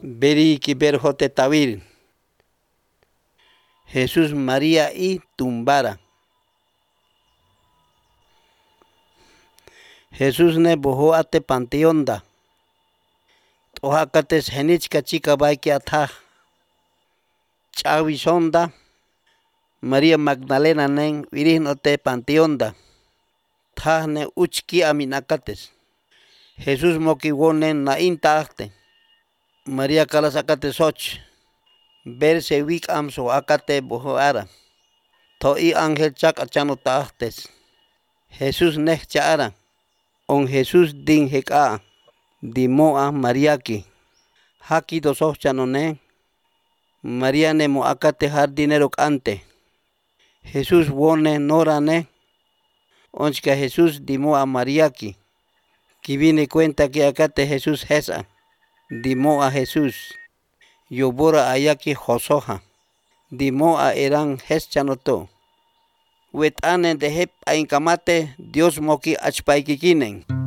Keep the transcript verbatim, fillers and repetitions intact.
Beri kiberjote tawil. Jesús, María y tumbara. Jesús ne bojo ate panteonda. Oacates genichka chica baiki atha. Chavisonda. María Magdalena nen virinote panteonda. Tha ne uchki aminacates. Jesús moki wonen na intachte. María calas acate soch. Verse wik amso acate boho ara. To i ángel chak achano tahtes. Jesús nech chaara. On Jesús din heka. Dimoa Mariaki. Haki dosoh chanone. María ne mo acate jardinero ante. Jesús wone norane. Onchka Jesús dimoa Mariaki. Que viene cuenta que acate Jesús hesa. Dimoa Jesús. Yobora ayaki josoja. Dimoa eran heschanoto. Wet ane de hep ainkamate Dios moki achpaikikinen.